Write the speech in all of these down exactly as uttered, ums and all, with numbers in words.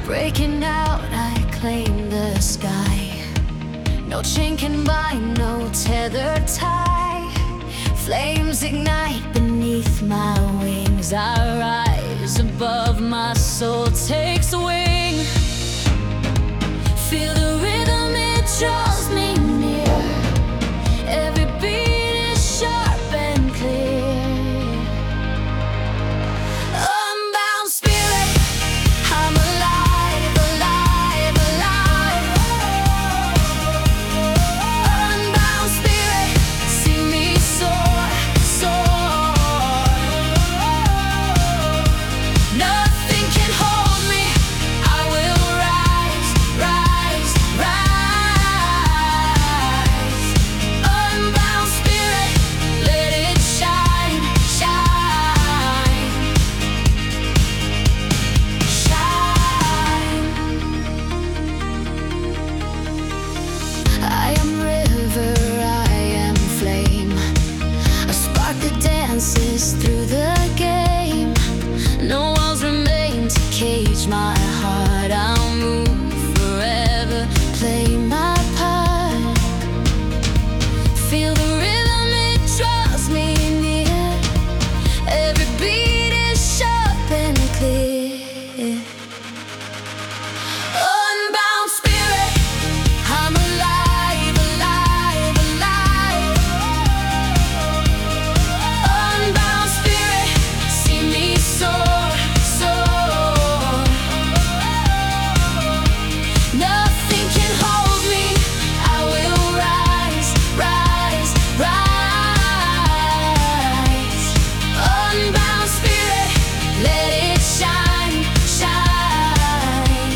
Breaking out, I claim the sky. No chain can bind, no tether tie. Flames ignite beneath my wings. I rise above, my soul takes wing. Feel the rhythm, it draws me near. Every beat is sharp and clear. Unbound spirit, I'm alive, alive, alive. Unbound spirit, see me soar, soar. Nothing can hold me, I will rise, rise, rise. Unbound spirit, let it shine, shine, shine. I am river, I am flame, a spark that dances through the game. No walls remain to cage my heart. I'll move forever, play my part. Feel the rhythm, it draws me near. Every beat is sharp and clear. Unbound spirit, I'm alive, alive, alive. Unbound spirit, see me soar, soar. Nothing can hold me, I will rise, rise, rise. Unbound spirit, let it shine, shine.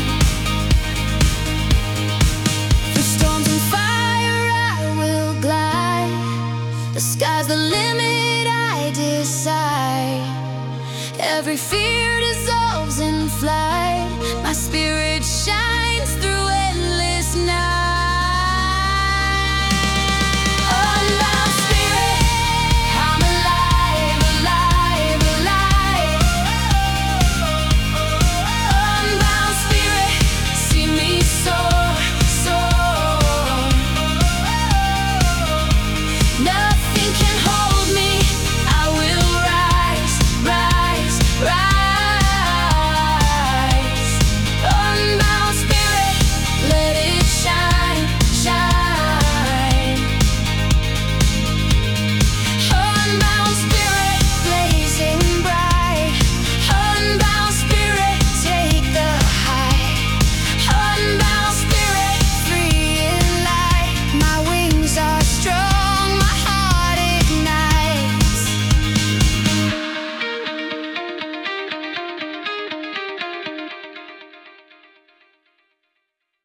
Through storms and fire I will glide. The sky's the limit, I decide. Every fear dissolves in flight.